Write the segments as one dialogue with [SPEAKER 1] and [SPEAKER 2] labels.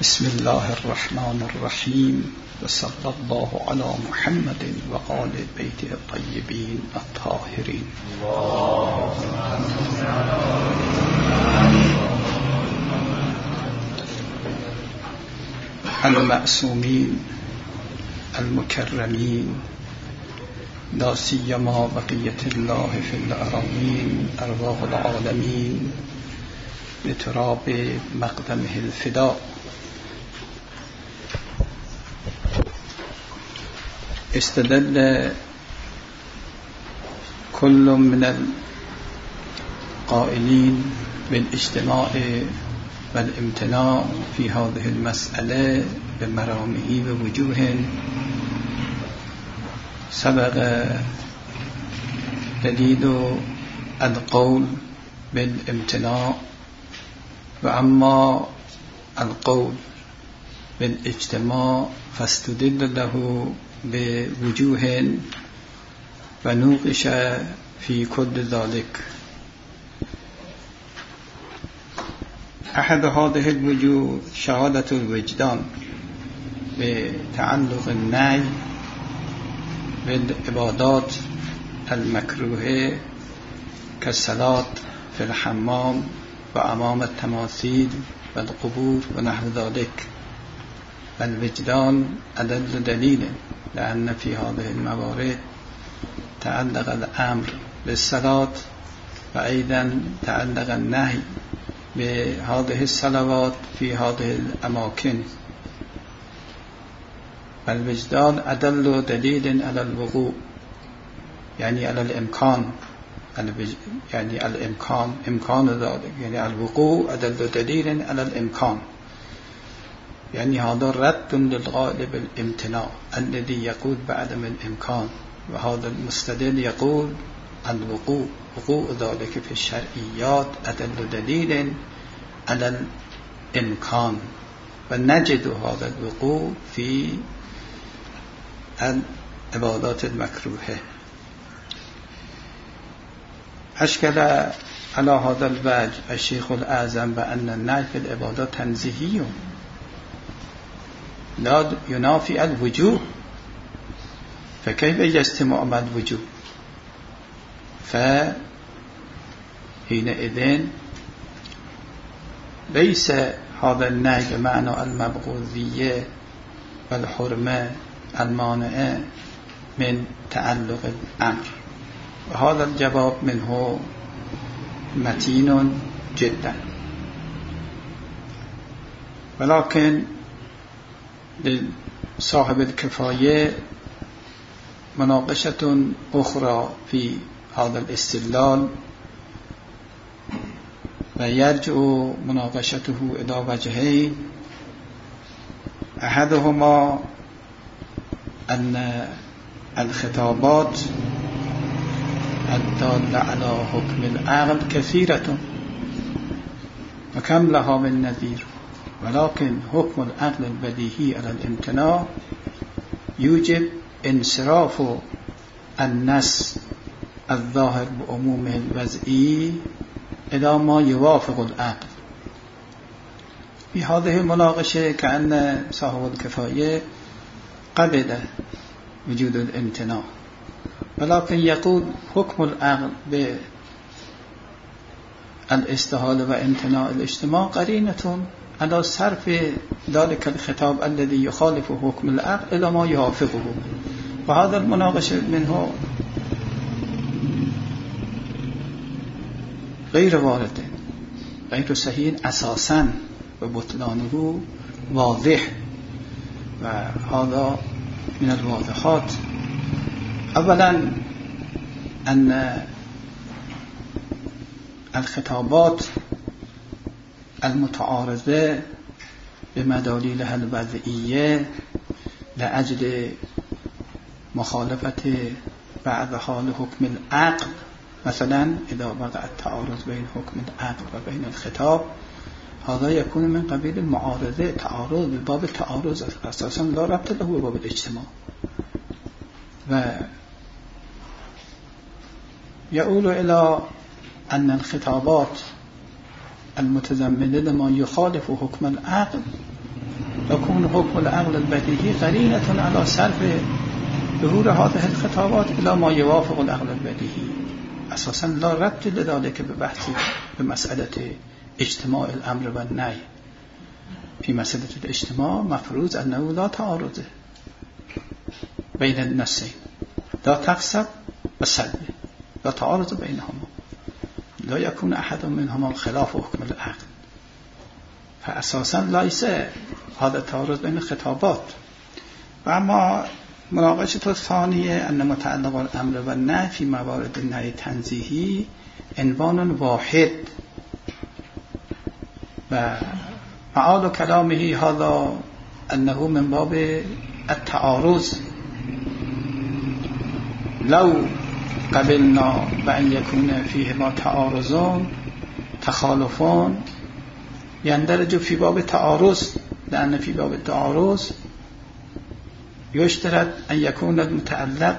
[SPEAKER 1] بسم الله الرحمن الرحیم و صلی الله علی محمد و آل بیت الطیبین الطاهرین. المعصومین المکرمین لا سیما بقیة الله فی الارامین ارواح العالمین بتراب مقدمه الفدا. استدل كل من القائلين بالاجتماع والامتناع في هذه المسألة بمرامه ووجوه سبق دليل القول بالامتناع، وأما القول بالاجتماع فاستدل له بوجوه ونوقش في كل ذلك. أحد هذه الوجوه شهادة الوجدان بتعلق النهي بالعبادات المكروهة كالصلاة في الحمام وأمام التماثيل والقبور ونحو ذلك. الوجدان أدل دليل، لأن في هذه الموارد تعلق الأمر بالصلاة وأيضا تعلق النهي بهذه الصلوات في هذه الأماكن. الوجدان أدل دليل على الوقوع، يعني على الإمكان، يعني الإمكان إمكان ذلك، يعني الوقوع أدل دليل على الإمكان، يعني هذا رد للغالب الامتناع الذي يقول بعدم الإمكان، وهذا المستدل يقول الوقوع وقوع ذلك في الشرعيات أدل دليل على الإمكان، ونجد هذا الوقوع في العبادات المكروهة. أشكل على هذا الوجه الشيخ الأعظم بأن النهي في العبادات تنزيهي لا ينافي الوجوب، فكيف يجتمع مع الوجوب؟ فحينئذ ليس هذا النهي بمعنى المبغوضية والحرمة المانعة من تعلق الأمر، وهذا الجواب منه متين جدا. ولكن لصاحب الكفاية مناقشة أخرى في هذا الاستدلال، ويرجع مناقشته إلى وجهين. أحدهما أن الخطابات الدالة على حكم العقل كثيرة وكم لها من نذير، ولكن حكم العقل البديهي على الامتناع يوجب انصراف النص الظاهر بعمومه الوضعي إلى ما يوافق العقل. في هذه المناقشة كأن صاحب الكفاية قبل وجود الامتناع، ولكن يقول حكم العقل بالاستحالة وامتناع الاجتماع قرينة على صرف ذلك الخطاب الذي يخالف حكم العقل إلى ما يوافقه. وهذا المناقشة منه غير وارد، غير صحيح أساسا، وبطلانه واضح، وهذا من الواضحات. أولا أن الخطابات المتعارضة بمداليلها الوضعية لأجل مخالفة بعضها لحكم العقل، مثلا إذا وقع التعارض بين حكم العقل وبين الخطاب، هذا يكون من قبيل المعارضة، تعارض بباب التعارض أساسا لا ربط له بباب الاجتماع. ويقول إلى أن الخطابات المتضمنة لما يخالف حكم العقل يكون حكم العقل البديهي قرينة على سلب ظهور هذه الخطابات إلى ما يوافق العقل البديهي. أساسا لا ربط لذلك ببحث بمسألة اجتماع الأمر والنهي. في مسألة الاجتماع مفروض أنه لا تعارض بين النصين، لا تكسب والسلب، لا تعارض بينهما، لا يكون أحد منهما خلاف حكم العقل. فأساسا ليس هذا التعارض بين الخطابات. وأما مناقشة الثانية أن متعلق الأمر والنهي في موارد النهي التنزيهي عنوان واحد، ومعال كلامه هذا أنه من باب التعارض لو قبلنا بأن يكون فيهما تعارضان تخالفان يندرج في باب التعارض، لأن في باب التعارض يشترط أن يكون المتعلق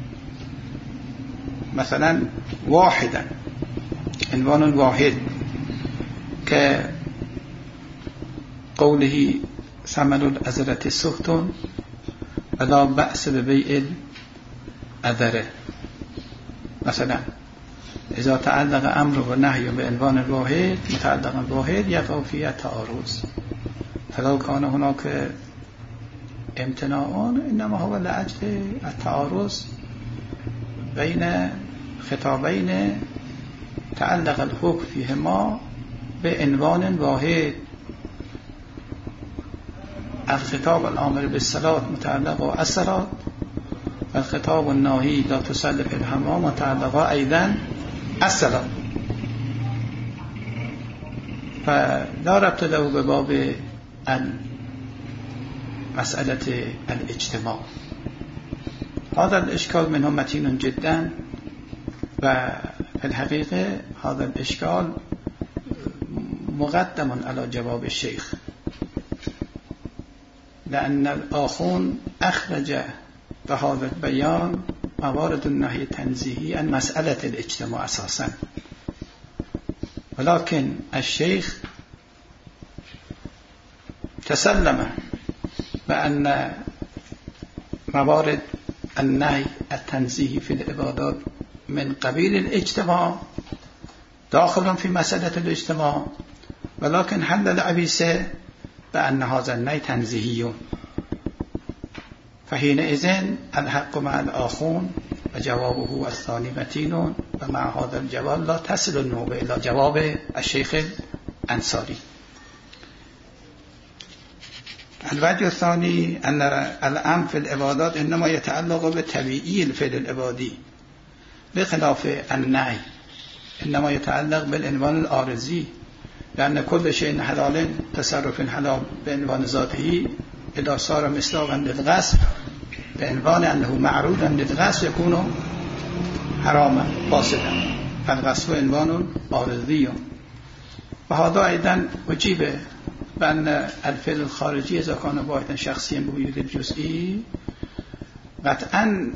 [SPEAKER 1] مثلا واحدا، عنوان واحد، كقوله ثمن الأزرة سخط ولا بأس ببيع الأذرة. مثلا إذا تعلق أمر ونهي بعنوان واحد متعلقا واحد يقع فيه التعارض، فلو كان هناك امتناعان إنما هو لأجل التعارض بين خطابين تعلق الحكم فيهما بعنوان واحد. الخطاب الآمر بالصلاة متعلق الصلاة، الخطاب الناهي لا تصلي في الحمام متعلق أيضا الصلاة، فلا ربط له بباب مسألة الاجتماع. هذا الإشكال منه متين جدا، وفي الحقيقة هذا الإشكال مقدم على جواب الشيخ، لأن الآخون أخرج بهذا البيان موارد النهي التنزيهي عن مسألة الاجتماع أساسا، ولكن الشيخ تسلم بأن موارد النهي التنزيهي في العبادات من قبيل الاجتماع داخل في مسألة الاجتماع، ولكن حل العبيسة بأن هذا النهي تنزيهي، فحينئذ الحق مع الآخون وجوابه الثاني متين، ومع هذا الجواب لا تصل النوبة إلى جواب الشيخ الأنصاري. الوجه الثاني أن الأمر في العبادات إنما يتعلق بتبعية الفعل العبادي، بخلاف النهي إنما يتعلق بالعنوان العارضي، لأن كل شيء حلال تصرف حلال بعنوان ذاته إذا صار مصداقا للغصب بعنوان أنه معروضا للغصب يكون حراما فاسدا، فالغصب عنوان عارضي. وهذا أيضا وجيب بأن الفعل الخارجي إذا كان واحدا شخصيا بوجود الجزئي قطعا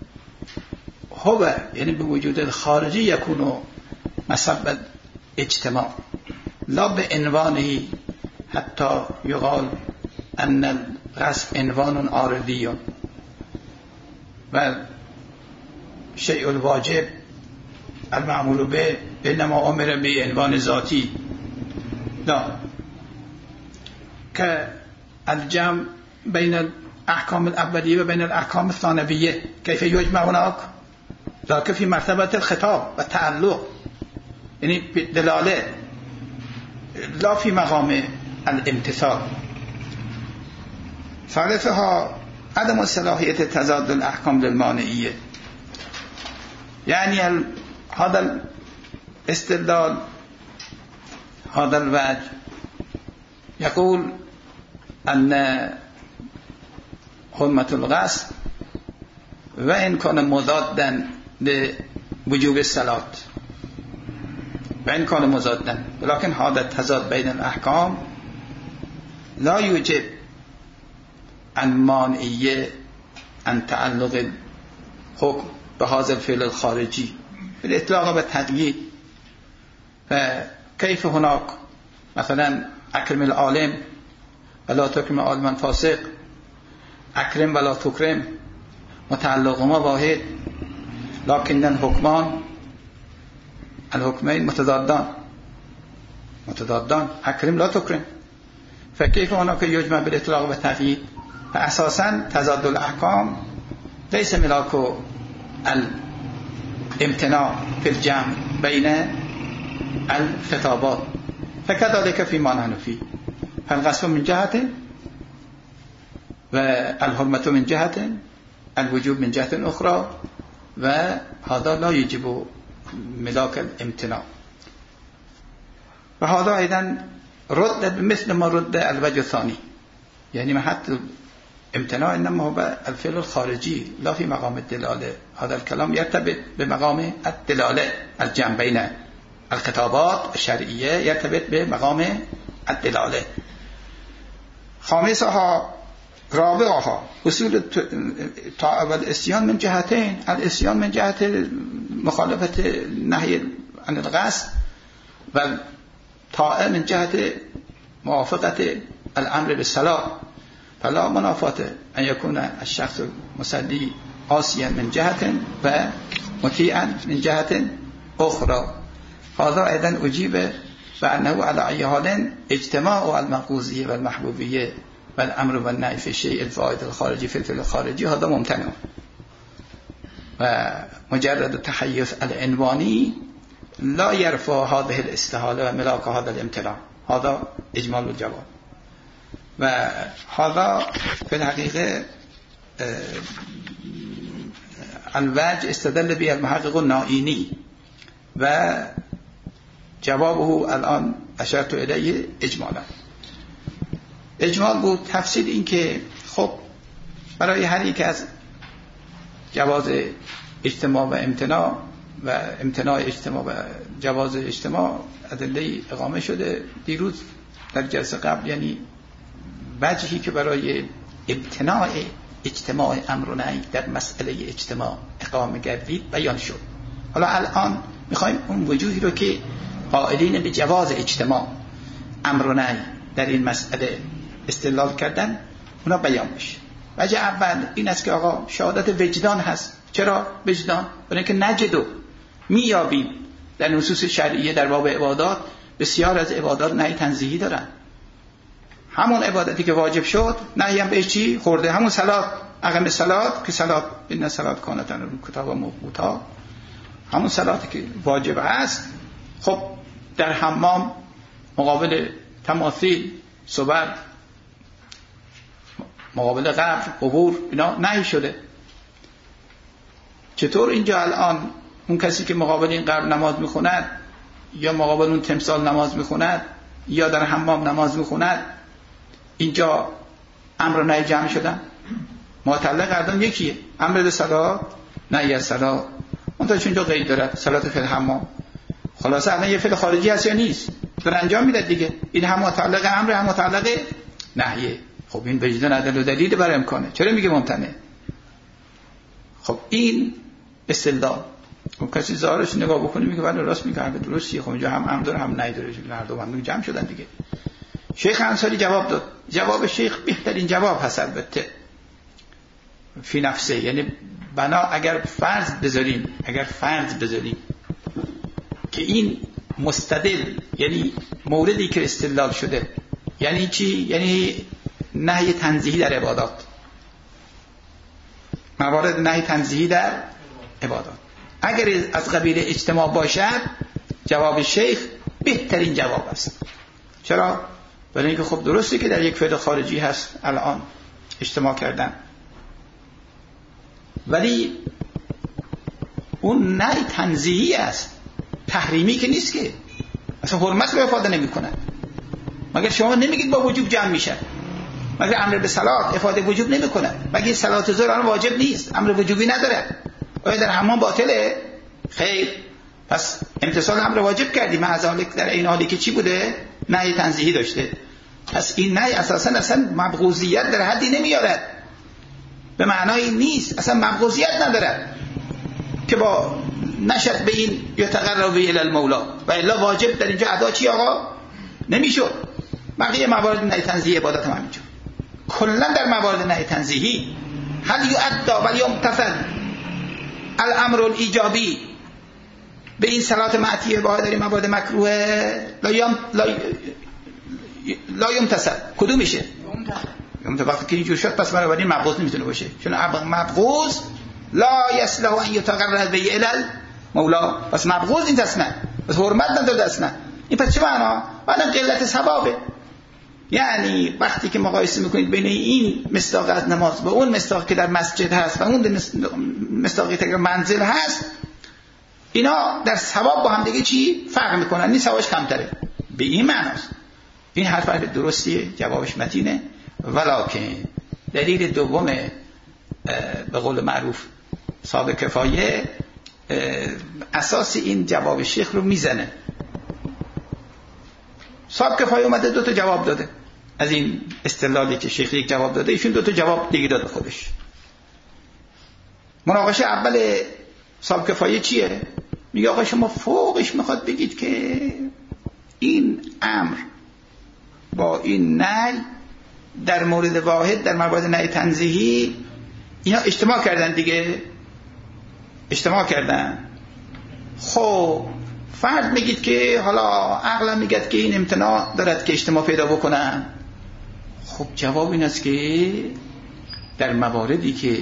[SPEAKER 1] هو يعني بوجود الخارجي يكون مسبب اجتماع، لا بعنوانه حتى يقال أن الغصب عنوان عارضي والشيء الواجب المعمول به إنما أمر بعنوان ذاتي، لا، كالجمع بين الأحكام الأولية وبين الأحكام الثانوية كيف يجمع هناك؟ ذلك في مرتبة الخطاب والتعلق، يعني بالدلالة، لا في مقام الامتثال. ثالثها عدم صلاحية تضاد الأحكام للمانعية، يعني هذا الاستدلال، هذا الوجه يقول أن حرمة الغصب وإن كان مضادا لوجوب الصلاة، وإن كان مضادا، ولكن هذا التضاد بين الأحكام لا يوجب عن مانعية عن تعلق الحكم بهذا الفعل الخارجي بالإطلاق والتقييد. فكيف هناك مثلا أكرم العالم ولا تکرم عالما فاسق، اکرم ولا تکرم، متعلقهما واحد، لكن الحکمین متضادان، اکرم لا تکرم. فكيف هناك يجمع بالاطلاق والتقييد؟ فاساسا تضاد الاحکام ليس ملاك الامتناع في الجمع بين الخطابات، فكذلك فيما نحن فيه، فالغصب من جهة والحرمة من جهة، الوجوب من جهة أخرى، وهذا لا يجب ملاك الامتناع. وهذا أيضا رد مثل ما رد الوجه الثاني، يعني محط الامتناع إنما هو الفعل الخارجي لا في مقام الدلالة. هذا الكلام يرتبط بمقام الدلالة، الجمع بين الخطابات الشرعية يرتبط بمقام الدلالة. خامسها رابعها اصول الطاعة والعصيان من جهتين، العصيان من جهة مخالفة النهي عن الغصب، والطاعة من جهة موافقة الأمر بالصلاة. فلا منافاة أن يكون الشخص المصلي عاصيا من جهة ومطيعا من جهة أخرى. هذا أيضا أجيب بأنه على أي حال اجتماع المقوزية والمحبوبية والأمر والنهي في الشيء الفائد الخارجي في الفعل الخارجي هذا ممتنع، ومجرد التحيز العنواني لا يرفع هذه الاستحالة وملاك هذا الامتناع. هذا إجمال الجواب. وهذا في الحقيقة الوجه استدل به المحقق النائینی و جوابه الان اشرت الیه اجمالا. اجمال بود تفصیل این که خب برای هر یک از جواز اجتماع و امتناع و امتناع اجتماع و جواز اجتماع ادله اقامه شده دیروز در جلسه قبل، یعنی وجهی که برای امتناع اجتماع امر و نهی در مسئله اجتماع اقامه گردید بیان شد. حالا الان میخوایم اون وجوهی رو که قائلین به جواز اجتماع امر و نهی در این مسئله استدلال کردن اونا بیان بشه. وجه اول این است که آقا شهادت وجدان هست. چرا وجدان؟ برای اینکه نجدو میابیم در نصوص شرعیه در باب عبادات بسیار از عبادات نهی تنزیهی دارن. همون عبادتی که واجب شد نهی هم به چی خورده؟ همون صلات، اقام صلات که صلات ان صلات کانت علی کتاب موقوتا، همون صلاتی که واجب است. خب در حمام مقابل تماثیل، صور، مقابل قبر، قبور اینا نهی شده. چطور اینجا الان اون کسی که مقابل این قبر نماز میخوند یا مقابل اون تمثال نماز میخوند یا در حمام نماز میخوند اینجا امر و نهی جمع شدن؟ معتلق کردن یکیه، امر به صلات نهی از صلات. اونتا اینجا قید دارد صلات فی الحمام. خلاصه الان یه فعل خارجی هست یا نیست؟ در انجام میداد دیگه. این هم متعلق امر هم متعلق نهیه. خب این وجدان عدل و دلیل برای امکانه. چرا میگه ممتنع؟ خب این استدلال. خب کسی ظاهرش نگاه بکنه میگه ولی راست میگه، اگه درستیه. خب اینجا هم امر داره هم نهی داره، هر دو هم جمع شدن دیگه. شیخ انصاری جواب داد. جواب شیخ بهترین جواب هست البته فی نفسه، یعنی بنا اگر فرض بذاریم که این مستدل، یعنی موردی که استدلال شده یعنی چی؟ یعنی نهی تنزیهی در عبادات، موارد نهی تنزیهی در عبادات. اگر از قبیل اجتماع باشد جواب شیخ بهترین جواب است. چرا؟ برای اینکه خب درسته که در یک فعل خارجی هست الان اجتماع کردن، ولی اون نهی تنزیهی است، تحریمی که نیست، که اصلا حرمت رو افاده نمی کند. مگر شما نمیگید با وجوب جمع میشه؟ مگر امر به صلات افاده وجوب نمی کند؟ مگر صلات ظهر واجب نیست، امر وجوبی نداره؟ آیا در حمام باطله؟ خیر. پس امتثال امر واجب کردیم، معذالک در این حالی که چی بوده؟ نهی تنزیهی داشته. پس این نهی اصلا مبغوضیت در حدی نمیارد، به معنای نیست، اصلا مبغوضیت نداره که با نشد به این یتقرب الی المولا و الا واجب در اینجا ادا چی آقا؟ نمیشد. بقیه موارد نهی تنزیهی عبادت هم همینجور. کلا در موارد نهی تنزیهی هل یؤدى و یمتثل الامر الایجابی، به این صلات معطیه با داریم موارد مکروه لا یمتثل، کدوم میشه؟ وقتی که اینجور شد پس بنابراین مبغوض نمیتونه باشه، چون مبغوض لا یصلح ان یتقرب به الی مولا، پس مبغوض این دست نه، پس حرمت نداره دست نه. این پس چه معنا؟ معنا قلت ثوابه. یعنی وقتی که مقایسه میکنید بین این مصداق از نماز و اون مصداق که در مسجد هست و اون مصداقی که در منزل هست، اینا در ثواب با هم دیگه چی فرق میکنن؟ این ثوابش کمتره. به این معناست. این حرف درستیه، جوابش متینه. ولکن دلیل دوم به قول معروف صاحب کفایه اساس این جواب شیخ رو میزنه. صاحب کفایه اومده 2 تا جواب داده از این استدلالی که شیخ یک جواب داده، ایشون 2 تا جواب دیگه داده خودش. مناقشه اول صاحب کفایه چیه؟ میگه آقا شما فوقش میخواد بگید که این امر با این نهی در مورد واحد در موارد نهی تنزیهی اینا اجتماع کردن دیگه، اجتماع کردن. خب فرد میگید که حالا عقلم میگد که این امتناع دارد که اجتماع پیدا بکنن. خب جواب این است که در مواردی که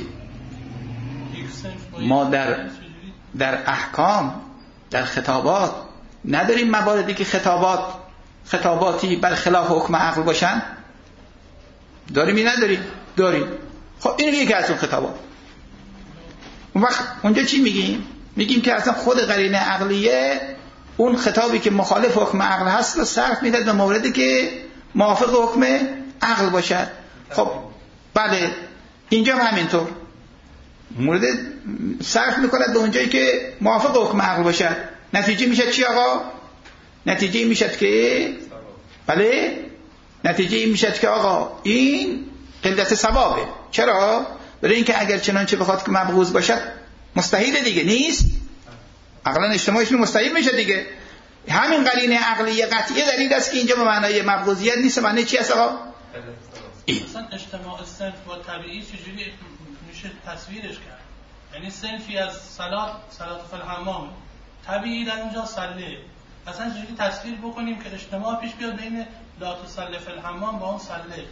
[SPEAKER 1] ما در احکام در خطابات نداریم، مواردی که خطاباتی بر خلاف حکم عقل باشن، داریم یا نداریم؟ داریم. خب این یکی از اون خطابات. اون وقت اونجا چی میگیم؟ میگیم که اصلا خود قرینه عقلیه اون خطابی که مخالف حکم عقل هست رو صرف میداد به موردی که موافق حکم عقل باشد. خب بله اینجا هم همینطور مورد صرف میکند به اونجایی که موافق حکم عقل باشد. نتیجه میشد چی آقا؟ نتیجه میشد که بله، نتیجه این میشد که آقا این قلت ثوابه. چرا؟ برای اینکه اگر چنانچه بخواد که مبغوض باشد مستحیل دیگه نیست، عقلا اجتماعشون مستحیل میشه دیگه. همین قرینه عقلی قطعی دلیل است که اینجا به معنای مبغوضیت نیست. معنی چی است آقا؟
[SPEAKER 2] مثلا اجتماع صنف با طبیعی چجوری میشه تصویرش کرد؟ یعنی صنفی از صلات فی الحمام طبیعی در اونجا صله، اصلا چجوری تصویر بکنیم که اجتماع پیش بیاد بین لا تصلی فی الحمام با اون صله؟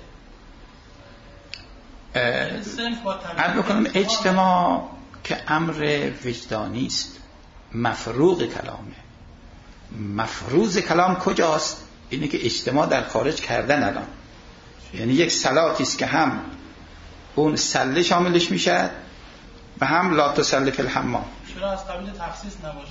[SPEAKER 2] صنف با طبیعی
[SPEAKER 1] بکنم اجتماع که امر وجدانی است، مفروض کلامه. مفروض کلام کجاست؟ اینه که اجتماع در خارج کردن الان، یعنی یک صلاتی است که هم اون صله شاملش میشه و هم لا تصلی فی الحمام.
[SPEAKER 2] چرا از قبیل تخصیص نباشه؟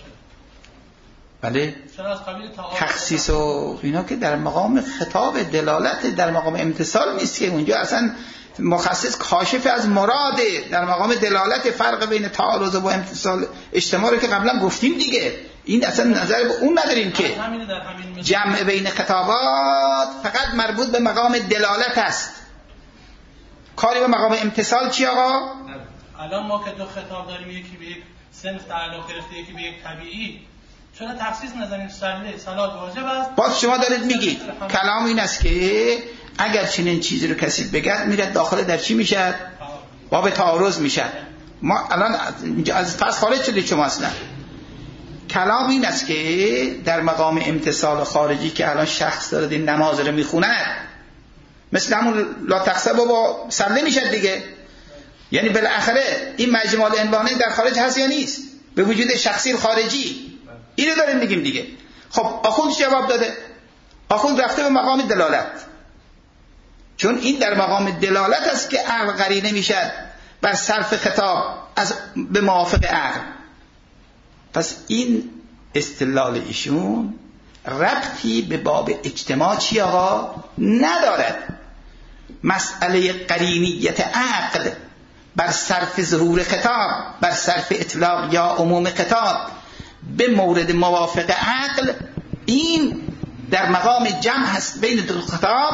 [SPEAKER 1] بله
[SPEAKER 2] چرا از قبیل
[SPEAKER 1] تخصیص و اینا که در مقام خطاب دلالت، در مقام امتثال نیست که اونجا اصلا مخصص کاشف از مراده، در مقام دلالت فرق بین تعارض و امتثال اجتماع رو که قبلا گفتیم دیگه. این اصلا نظر به اون نداریم که جمع بین خطابات فقط مربوط به مقام دلالت است. کاری به مقام امتثال چی آقا؟
[SPEAKER 2] الان ما که 2 خطاب داریم، یکی به یک صنف تعلق گرفته یکی به یک طبیعی، چرا تخصیص نزنیم صلات واجب است؟
[SPEAKER 1] باز شما دارید میگید کلام این است که اگر چنین چیزی رو کسی بگه میره داخل در چی میشه؟ باب تعارض میشه. ما الان از پس خارج شدید شما اصلا. کلام این است که در مقام امتثال خارجی که الان شخص داره این نماز رو میخونه، مثل همون لا تقصب با صله میشه دیگه. یعنی بالاخره این مجموع العنوانه در خارج هست یا نیست؟ به وجود شخصی خارجی. اینو داریم میگیم دیگه. خب آخوند جواب داده، آخوند رفته به مقام دلالت، چون این در مقام دلالت است که عقل قرینه میشد بر صرف خطاب از به موافق عقل. پس این استدلال ایشون ربطی به باب اجتماع چی آقا ندارد. مسئله قرینیت عقل بر صرف ظهور خطاب، بر صرف اطلاق یا عموم خطاب به مورد موافق عقل، این در مقام جمع هست بین دو خطاب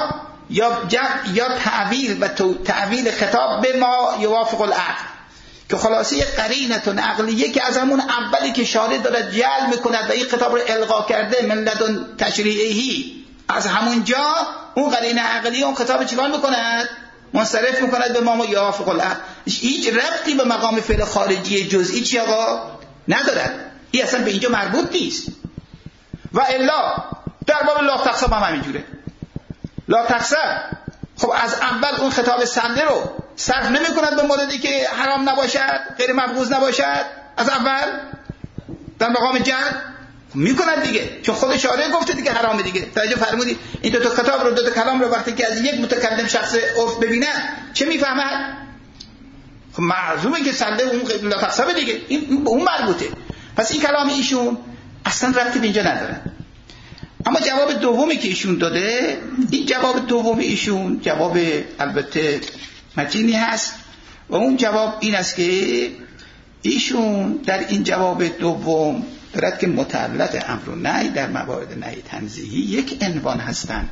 [SPEAKER 1] یا تعویل و تعویل خطاب به ما یوافق العقل، که خلاصه قرینتون عقلیه که از همون اولی که شارع داره جعل میکند و این خطاب رو القا کرده من لدن تشریعی، از همونجا
[SPEAKER 3] اون قرینه عقلی اون خطاب چیکار میکند؟ منصرف میکند به ما یوافق العقل. هیچ ربطی به مقام فعل خارجی جزئی چی آقا ندارد. این اصلا به اینجا مربوط نیست. و الا در باب لا تقسم هم همینجوره. لا تقسم خب از اول اون خطاب سنده رو صرف نمیکند به موردی که حرام نباشد، غیر مبغوض نباشد. از اول در مقام جر میکند دیگه، چون خود شارع گفته دیگه حرامه دیگه. توجه فرمودید این دو تا خطاب رو، دو تا کلام رو وقتی که از یک متکلم شخص عرف ببینه چه میفهمد؟ خب معلومه که سنده اون لا تقسم دیگه، این به اون مربوطه. پس این کلام ایشون اصلا ربطی به اینجا نداره. اما جواب دومی که ایشون داده، این جواب دوم ایشون جواب البته متینی هست و اون جواب این است که ایشون در این جواب دوم دارد که متعلق امر و نهی در موارد نهی تنزیهی یک عنوان هستند.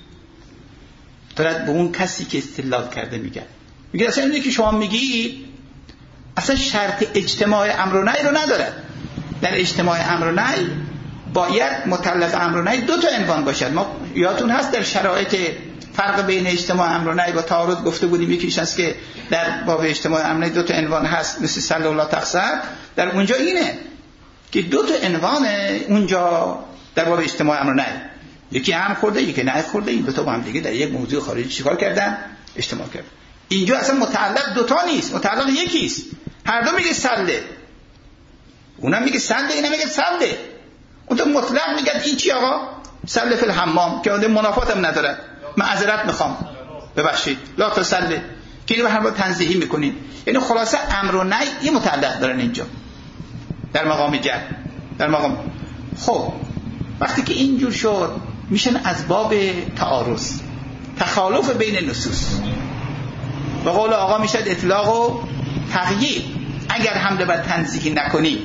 [SPEAKER 3] دارد به اون کسی که استدلال کرده میگه اصلا اینه که شما میگی اصلا شرط اجتماع امر و نهی رو ندارد. در اجتماع امر و نهی باید متعلق امر و نهی دو تا عنوان باشد. ما یادتون هست در شرایط فرق بین اجتماع امر و نهی و تعارض گفته بودیم، یکیش هست که در باب اجتماع امر و نهی دو تا عنوان هست مثل صلی الله تقصر. در اونجا اینه که دو تا عنوان اونجا در باب اجتماع امر و نهی، یکی هم خورده یکی نه خورده، این دو تا با هم دیگه در یک موضوع خارجی چیکار کردن؟ اجتماع کردن. اینجا اصلا متعلق دو تا نیست، متعلق یکیست. هر دو میگه سله، اونم میگه سله، اینم میگه سله. اون تو مطلق میگه این چی آقا؟ سله فی الحمام که اون منافات هم نداره. معذرت میخوام ببخشید لا تسله که اینو هر تنزیهی میکنین. یعنی خلاصه امر و نهی این متعلق دارن اینجا در مقام جر، در مقام. خب وقتی که اینجور شد میشن از باب تعارض، تخالف بین نصوص. به قول آقا میشد اطلاق و تغییر اگر حمله بر تنزیهی نکنی.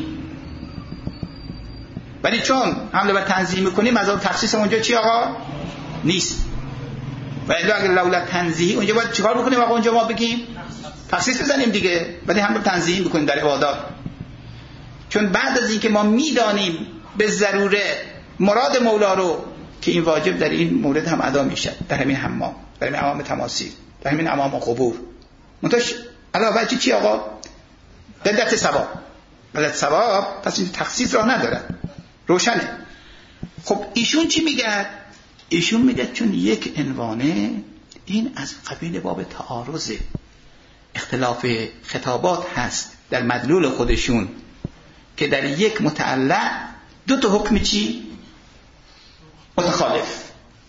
[SPEAKER 3] ولی چون حمله بر تنزیه میکنیم از اون تخصیص اونجا چی آقا؟ نیست. و اگر لولا تنزیه اونجا باید چیکار بکنیم آقا؟ اونجا ما بگیم تخصیص بزنیم دیگه، ولی حمله بر تنزیه میکنیم در عبادات. چون بعد از این که ما میدانیم به ضروره مراد مولا رو که این واجب در این مورد هم ادا میشه، در همین حمام، در همین حمام تماثیل، در همین حمام قبور، منتش علاوه چی آقا؟ بدعت ثواب. بدعت ثواب پس این تخصیص راه نداره، روشنه. خب ایشون چی میگه؟ ایشون میگه چون یک عنوانه این از قبیل باب تعارض، اختلاف خطابات هست در مدلول خودشون که در یک متعلق دو تا حکم چی؟ متخالف،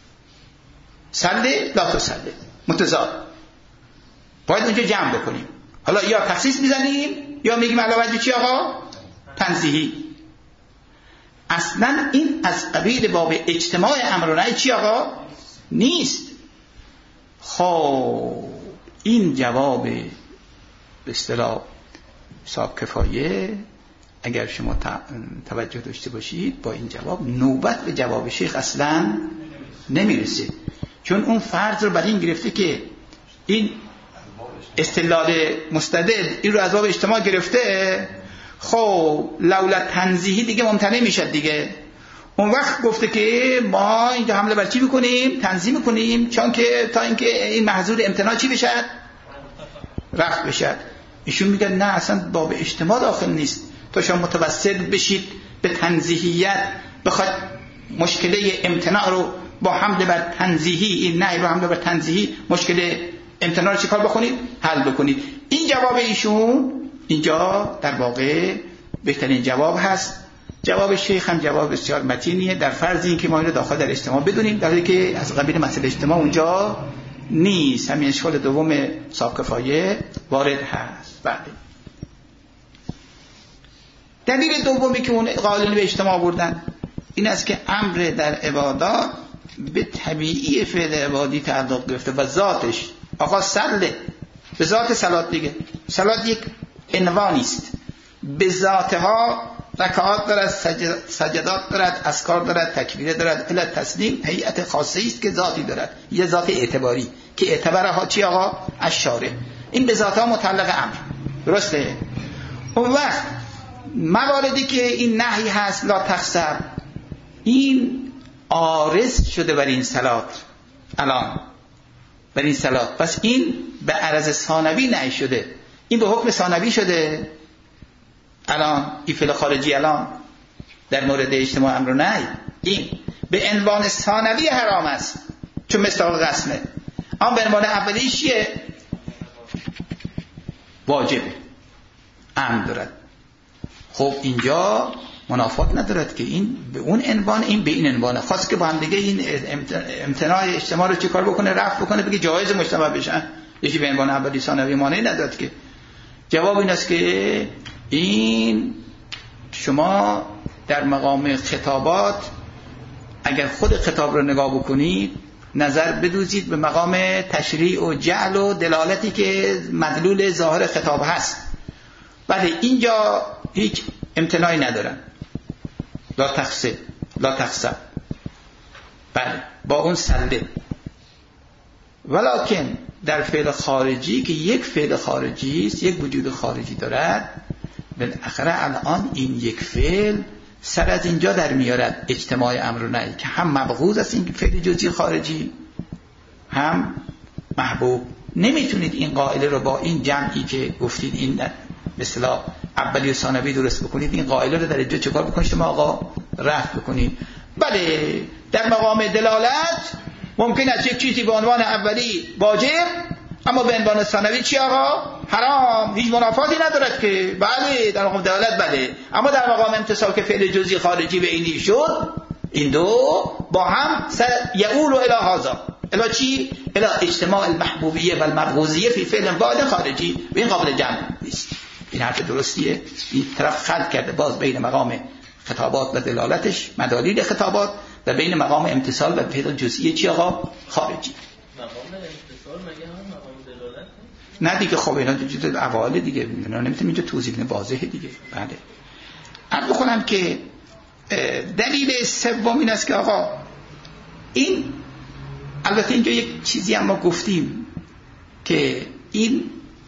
[SPEAKER 3] سله لا تسله، متضاد. باید اونجا جمع بکنیم. حالا یا تخصیص میزنیم یا میگیم علاوه چی آقا؟ تنزیهی. اصلا این از قبیل باب اجتماع امر و نهی چی آقا؟ نیست. خب این جواب به اصطلاح صاحب کفایه اگر شما توجه داشته باشید با این جواب نوبت به جواب شیخ اصلا نمیرسه، چون اون فرض رو بر این گرفته که این استدلال مستدل این رو از باب اجتماع گرفته. خب لولا تنزیهی دیگه ممتنع میشد دیگه. اون وقت گفته که ما اینجا حمله بر چی میکنیم؟ تنزیه میکنیم، چون که تا اینکه این محظور امتناع چی بشد؟ رفع بشد. ایشون میگه نه اصلا باب اجتماع داخل نیست. تا شما متوسل بشید به تنزیهیت، بخواد مشکله امتناع رو با حمله بر تنزیهی، این نهی رو حمله بر تنزیهی مشکل امتناع رو چیکار بکنید؟ حل بکنید. این جواب ایشون اینجا در واقع بهترین جواب هست. جواب شیخ هم جواب بسیار متینیه در فرض این که ما اینو داخل در اجتماع بدونیم، در حالی که از قبیل مسئله اجتماع اونجا نیست. همین اشکال دوم صاحب کفایه وارد هست. بله. دلیل دومی که اون قائلین به اجتماع بردن این است که امر در عبادات به طبیعی فعل عبادی تعلق گرفته و ذاتش آقا سله، به ذات صلات دیگه. صلات یک عنوانی است، به ذاتها رکعات دارد، سجدات دارد، اذکار دارد، تکبیر دارد، الی تسلیم هیئت خاصه است که ذاتی دارد، یه ذات اعتباری که اعتبارها چی آقا؟ الشارع. این به ذاتها متعلق امر، درسته؟ اون وقت مواردی که این نهی هست لا تخسر، این عارض شده بر این صلات، الان بر این صلاح، پس این به عرض ثانوی نهی شده، این به حکم ثانوی شده. الان این فعل خارجی الان در مورد اجتماع امر و نهی این به عنوان ثانوی حرام است چون مستحق قسمه، اما به عنوان اولیش چیه؟ واجبه، امر دارد. خب اینجا منافات ندارد که این به اون عنوان این به این عنوان، خواست که با هم دیگه این امتناع اجتماع رو چیکار بکنه؟ رفع بکنه، بگه جایز مجتمع بشن، یکی به عنوان اولی ثانوی مانعی ندارد که. جواب این است که این شما در مقام خطابات اگر خود خطاب رو نگاه بکنید نظر بدوزید به مقام تشریع و جعل و دلالتی که مدلول ظاهر خطاب هست. بله اینجا هیچ امتناعی ندارن، لا تخسب، بله با اون سله. ولکن در فعل خارجی که یک فعل خارجی است، یک وجود خارجی دارد، بالاخره الان این یک فعل سر از اینجا در میارد اجتماع امر و نهی که هم مبغوض است این فعل جزئی خارجی، هم محبوب. نمیتونید این قاعده رو با این جمعی که گفتید این به اصطلاح اولی و ثانوی درست بکنید، این قاعده رو در اینجا چیکار بکنید شما آقا؟ رفع بکنید. بله در مقام دلالت ممکن است یک چیزی به عنوان اولی واجب اما به عنوان ثانوی چی آقا؟ حرام، هیچ منافاتی ندارد که. بله در مقام دلالت بله، اما در مقام امتصال که فعل جزئی خارجی به اینی شد، این دو با هم یعول الی هذا، الی چی؟ الی اجتماع المحبوبیه و المبغوضیه فی فعل واحد خارجی، به این قابل جمع نیست. این حرف درستیه. این طرف خلط کرده باز بین مقام خطابات و دلالتش، مدالیل خطابات، و بین مقام امتصال و فعل جزئی چی آقا؟ خارجی.
[SPEAKER 2] مقام امتصال مگه هم مقام دلالت
[SPEAKER 3] نه دیگه. خب اینا جزء اواله دیگه، اینا نمیتونم اینجا توضیح بدم، واضحه دیگه. بله عرض بکنم که دلیل سوم این است که آقا این، البته اینجا یک چیزی هم ما گفتیم که این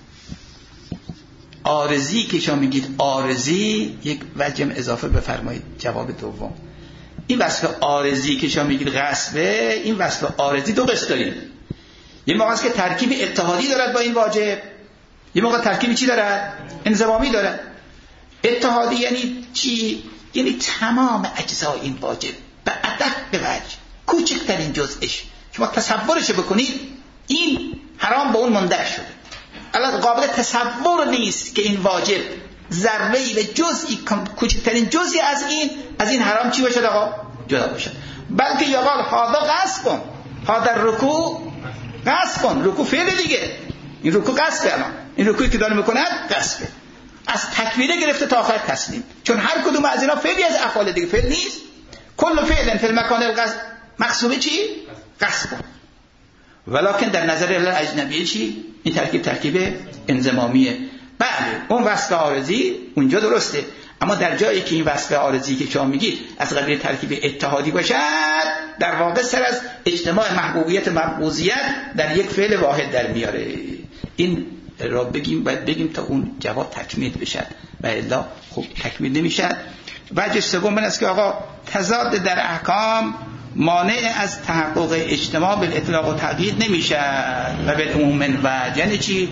[SPEAKER 3] عارضی که شما میگید عارضی، یک وجه اضافه بفرمایید جواب دوم. این وصف عارضی که شما میگید غصبه، این وصف عارضی دو قسم داریم. یه موقع است که ترکیب اتحادی دارد با این واجب، یه موقع ترکیب چی دارد؟ انضمامی دارد. اتحادی یعنی چی؟ یعنی تمام اجزای این واجب به ادق به وجه، کوچکترین جزئش شما تصورش بکنید این حرام با اون منده شده. الان قابل تصور نیست که این واجب ذره‌ای به جزئی، کوچکترین جزئی از این حرام چی باشد آقا؟ جدا باشد. بلکه یقال هذا قصد کن، هذا رکوع قصد کن. رکوع فعل دیگه، این رکوع قصده. الان این رکوعی که داره میکند قصده، از تکبیره گرفته تا آخر تسلیم، چون هر کدوم از اینا فعلی از افعال دیگه فعل نیست. کل فعل فی المکان مقصوبه چی؟ قصد کن. ولکن در نظر اجنبی چی؟ این ترکیب انضمامیه. بله اون وصف عارضی اونجا درسته، اما در جایی که این وصف عارضی که شما میگید از قبیل ترکیب اتحادی باشد، در واقع سر از اجتماع محبوبیت مبغوضیت در یک فعل واحد در میاره. این را باید بگیم تا اون جواب تکمیل بشد، و الا خب تکمیل نمیشد. وجه سوم این است که آقا تضاد در احکام مانع از تحقق اجتماع بالاطلاق و تقیید نمیشد و بالعموم وجه. یعنی چی؟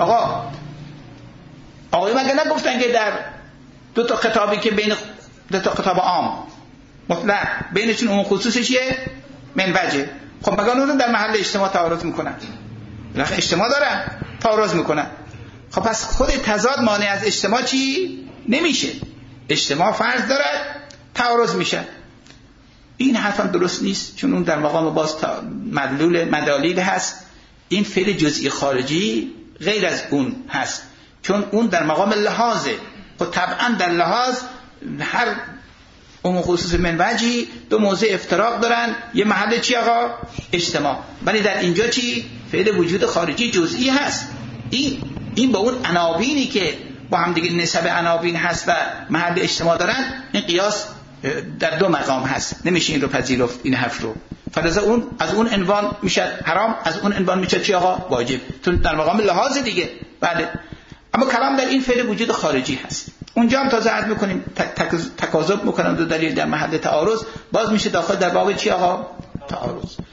[SPEAKER 3] آقای مگه نگفتن که در دو تا خطابی که بین دو تا خطاب عام مطلق بینشون اون خصوصیه من وجه، خب مگه اون در محل اجتماع تعارض میکنن؟ لخ اجتماع دارن تعارض میکنن. خب پس خود تضاد مانع از اجتماع چی نمیشه؟ اجتماع فرض دارد تعارض میشه. این حرفم درست نیست، چون اون در مقام باز مدالیل هست. این فعل جزئی خارجی غیر از اون هست، چون اون در مقام لحاظه. خب طبعا در لحاظ هر اون خصوص من وجهی دو موضع افتراق دارن، یه محل چی آقا؟ اجتماع. ولی در اینجا چی؟ فعل وجود خارجی جزئی هست. این با اون عناوینی که با هم دیگه نسب عناوین هست و محل اجتماع دارن، این قیاس در دو مقام هست، نمیشه این رو پذیرفت این حرف رو. فلذا اون از اون عنوان میشه حرام، از اون عنوان میشه چی آقا؟ واجب، چون در مقام لحاظ دیگه. بله اما کلام در این فعل وجود خارجی هست. اونجا هم تازه عرض میکنیم تکاذب میکنم دو دلیل در محل تعارض، باز میشه داخل در باب چی آقا؟ تعارض.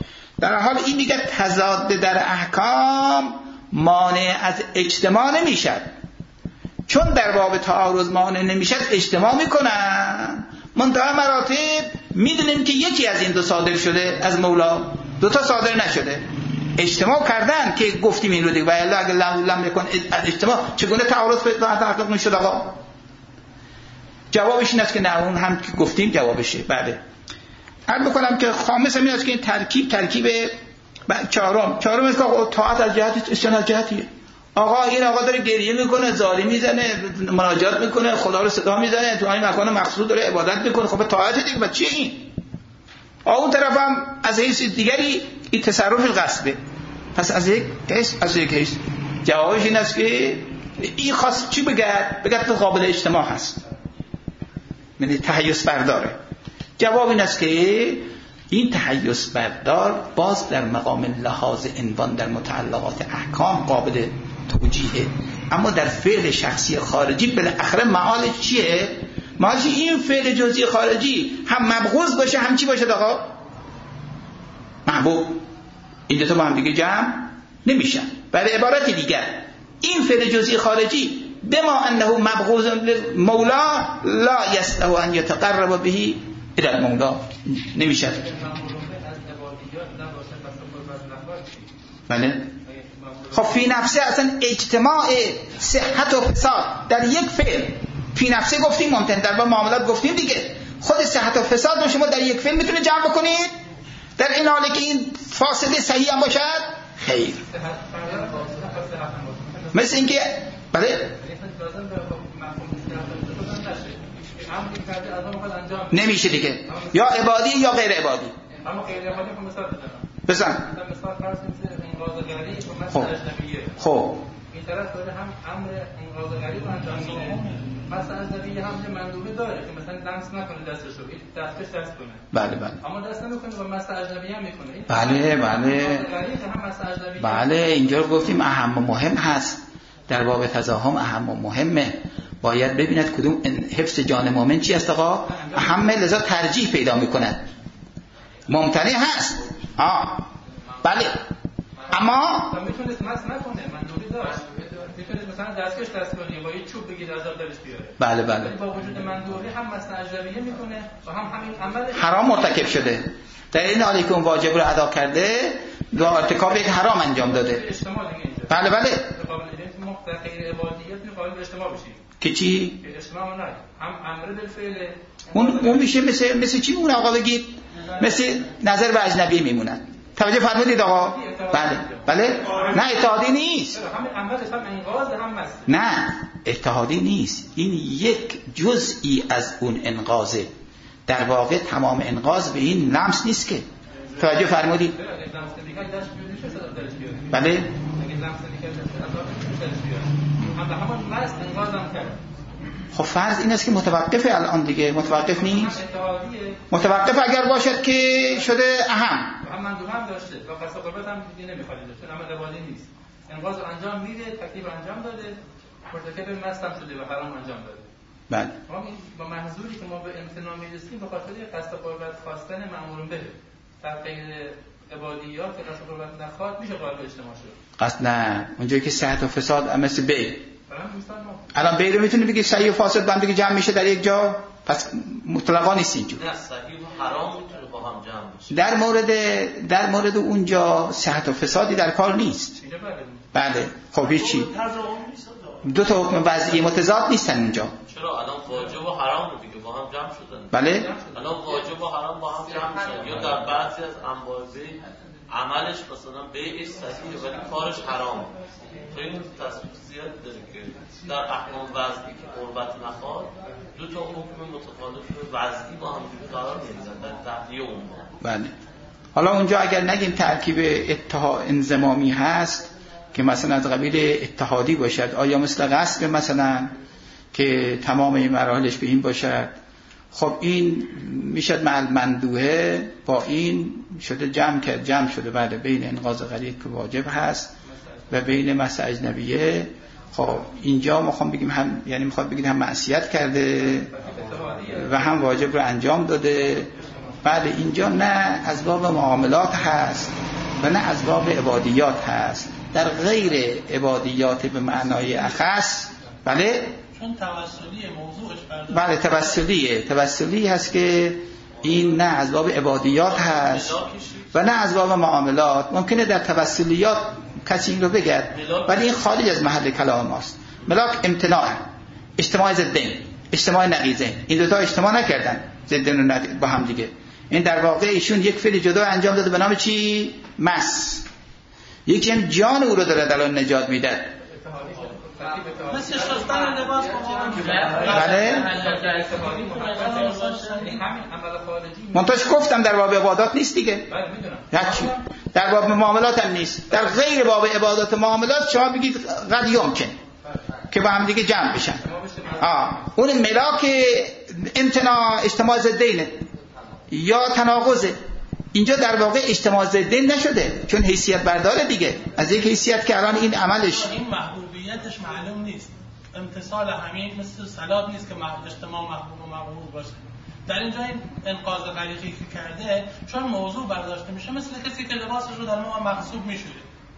[SPEAKER 3] در حال این دیگه تضاد در احکام مانع از اجتماع نمیشد، چون در باب تعارض مانع نمیشد اجتماع میکنن. منتها مراتب میدونیم که یکی از این دو صادر شده از مولا، دوتا صادر نشده. اجتماع کردن که گفتیم این رو دیگه، و الا اگه لم یکن اجتماع چگونه تعارض تحقق میشد آقا؟ جوابش این است که نه، اون هم که گفتیم جوابشه. بله عرض بکنم که خامس این است که این ترکیب چهارم است که طاعت از جهت اسیان از جهتیه. آقا این آقا داره گریه میکنه، زاری میزنه، مناجات میکنه، خدا رو صدا میزنه، تو این مکان مقصود داره عبادت میکنه، خب طاعت دیگه. بعد چیه این؟ اون طرف هم از حیث دیگری این تصرف القصده. پس از یک حیث جوابش این است که این خاص چی بگرد تو قابل اجتماع هست، یعنی تحیز برداره. جواب این است که این تحیز بردار باز در مقام لحاظ عنوان در متعلقات احکام قابل توجیهه، اما در فعل شخصی خارجی بالاخره معالش چیه؟ معالش این فعل جزئی خارجی هم مبغوض باشه هم چی باشه آقا؟ محبوب. این دو تا با هم دیگه جمع نمیشن. برای عبارت دیگر این فعل جزئی خارجی بما انه مبغوض للمولا لا يستطيع ان يتقرب به الى المولا نمیشه. بله خب فی نفسه اصلا اجتماع صحت و فساد در یک فعل فی نفسه گفتیم ممکن، در با معاملات گفتیم دیگه، خود صحت و فساد رو شما در یک فعل میتونه جمع بکنید در این حالی که این فاصله صحیح هم باشد؟ خیر. مثل اینکه بله نمیشه دیگه، یا عبادی یا غیر عبادی.
[SPEAKER 2] اما غیر عبادی که مثال
[SPEAKER 3] بزن.
[SPEAKER 2] مثال فرض کنید انقاذ غریب و مثل اجنبیه.
[SPEAKER 3] خب
[SPEAKER 2] این طرف داره هم امر انقاذ غریب انجام میده، مثل اجنبیه هم منظوره داره که مثلا لمس نکنه دستشو، دستش دست کنه.
[SPEAKER 3] بله بله.
[SPEAKER 2] اما دست نمیکنه و مثل اجنبیه هم میکنه.
[SPEAKER 3] بله بله. بله اینجا رو گفتیم اهم و مهم هست. در باب تزاحم اهم و مهمه. باید ببیند کدوم حفظ جان مؤمن چی است آقا؟ اهم، لذا ترجیح پیدا میکند. ممتنع هست. بله. اما
[SPEAKER 2] میتونه مس نکنه، منظوری داشت. میتونه مثلا دستکش دست کنه با یه چوب بگیر عذاب درش بیاره.
[SPEAKER 3] بله بله.
[SPEAKER 2] با وجود منظوری هم مثلا اجنبیه میکنه و هم همین عمل
[SPEAKER 3] حرام مرتکب شده. در این حالی که اون واجب رو ادا کرده و ارتکاب یک حرام انجام داده. بله بله.
[SPEAKER 2] در غیر عبادیت میخواد به اجتماع بشیم
[SPEAKER 3] که چی؟
[SPEAKER 2] که اجتماع نه، هم امر بالفعل
[SPEAKER 3] اون میشه مثل چی میمونه آقا بگید؟ مثل نظر به اجنبی میمونن. توجه فرمودید آقا؟ بله بله. نه اتحادی نیست.
[SPEAKER 2] همین عمل هم انقاذ هم است.
[SPEAKER 3] نه اتحادی نیست، این یک جزئی از اون انقاذه. در واقع تمام انقاذ به این لمس نیست که. توجه فرمودید؟ بله. خب فرض این است که متوقف الان دیگه، متوقف نیست. متوقف اگر باشد که شده اهم.
[SPEAKER 2] من دو هم داشته و قصد قربت هم دیگه نمیخواید چون عمل عبادی نیست. انقاذ انجام میده، تکلیف انجام داده، مرتکب مست هم شده و حرام انجام داده.
[SPEAKER 3] بله.
[SPEAKER 2] با منظوری که ما به امتناع میرسیم به خاطر قصد قربت خواستن مأمور به در غیر عبادیات که قصد قربت نخواد میشه قابل اجتماع شد.
[SPEAKER 3] قصد نه، اونجایی که صحت و فساد مثل بی. الان بی رو میتونه بگی صحیح و فاسد با هم دیگه جمع میشه در یک جا، پس مطلقا نیست اینجور.
[SPEAKER 4] نه صحیح و حرام میتونه با هم جمع بشه.
[SPEAKER 3] در مورد اونجا صحت و فسادی در کار نیست. بله خب هیچی. دو تا حکم وضعی متضاد نیستن اونجا.
[SPEAKER 4] چرا الان واجب و حرام رو دیگه با هم جمع شدن.
[SPEAKER 3] بله
[SPEAKER 4] الان واجب و حرام با هم جمع شدن، یا در بعضی از انواع عملش مثلا بیعش صحیحه ولی کارش حرام. خیلی تصویر زیاد داره که در احکام وضعی که قربت نخواد دو تا حکم متخالف وضعی با هم قرار میگیرن در تحلیه اون.
[SPEAKER 3] بله. حالا اونجا اگر نگیم ترکیب انضمامی هست که مثلا از قبیل اتحادی باشد، آیا مثل غصب مثلا که تمام این مراحلش به این باشد، خب این میشد مع المندوحه با این شده جمع شده بله بین انقاذ غریب که واجب هست و بین مس اجنبیه. خب اینجا میخوام بگیم هم، یعنی میخواد بگید هم معصیت کرده و هم واجب رو انجام داده. بله اینجا نه، از باب معاملات هست و نه از باب عبادیات هست. در غیر عبادیات به معنای اخص، بله،
[SPEAKER 2] چون توسلی موضوعش
[SPEAKER 3] بله توسلی هست که این نه از باب عبادیات هست و نه از باب معاملات. ممکنه در توسلیات کسی این رو بگه ولی این خارج از محل کلام ماست. ملاک امتناع، اجتماع ضدین، اجتماع نقیضین، این دوتا اجتماع نکردن ضدین و با هم دیگه. این در واقع ایشون یک فعل جدا انجام داده به نام چی؟ مس. یکی هم جان او رو داره در آن نجات میده.
[SPEAKER 2] مثل شستن لباس
[SPEAKER 3] بله منتاش گفتم در باب عبادات نیست دیگه، هرچی در باب معاملات هم نیست. در غیر باب عبادات و معاملات شما بگید قد یمکن که با هم دیگه جمع بشن. اون ملاک امتناع اجتماع ضدینه یا تناقضه. اینجا در واقع اجتماع ضدین نشده چون حیثیت برداره دیگه، از یک حیثیت که الان این عملش
[SPEAKER 2] این محبوبیتش معلوم نیست. امتصال همین مثل صلات نیست که اجتماع محبوب و مقبول باشه. در اینجا این انقاذ غریقی که کرده چون موضوع برداشته میشه مثل کسی که لباسش رو در نوع مغصوب میشوره.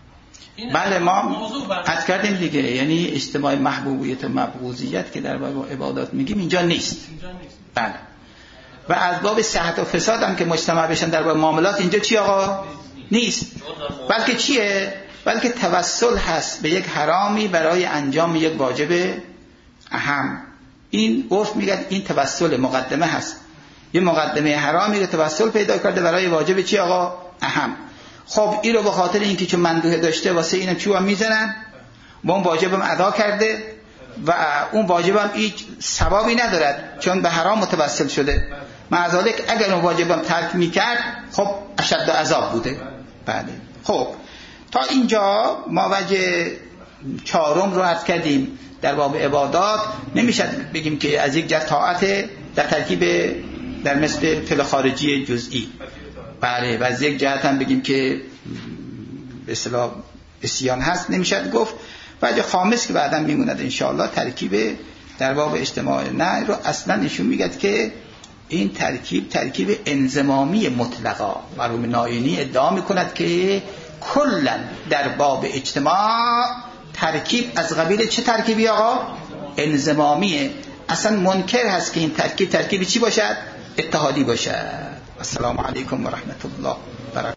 [SPEAKER 3] بله ما عرض کردیم دیگه، یعنی اجتماع محبوبیت و مبغوضیت که در باب عبادات میگیم اینجا نیست. بله. و از باب صحت و فساد هم که مجتمع بشن در باب معاملات اینجا چی آقا؟ نیست. بلکه چیه؟ بلکه توسل هست به یک حرامی برای انجام یک واجب اهم. این عرف میگه این توسل مقدمه هست، یه مقدمه حرامی که توسل پیدا کرده برای واجب چی آقا؟ اهم. خب این رو به خاطر اینکه چون مندوحه داشته واسه اینم چوب میزنن، با اون واجبم ادا کرده و اون واجبم هیچ ثوابی ندارد چون به حرام متوسل شده. معذالک اگر اون واجبم ترک میکرد خب اشد عذاب بوده. بله. خب تا اینجا ما وجه چهارم رو عرض کردیم. در باب عبادات نمیشه بگیم که از یک جهت طاعت در ترکیب در مثل فعل خارجی جزئی، بله، و از یک جهت هم بگیم که به اصطلاح عصیان هست نمیشه گفت. وجه خامس که بعداً میموند انشاءالله ترکیب در باب اجتماع نه رو اصلا نشون میگه که این ترکیب انضمامی مطلقا. مرحوم ناینی ادعا میکند که کلا در باب اجتماع ترکیب از قبیل چه ترکیبی آقا؟ انضمامیه. اصلا منکر هست که این ترکیب چی باشد؟ اتحادی باشد. السلام علیکم و رحمت الله.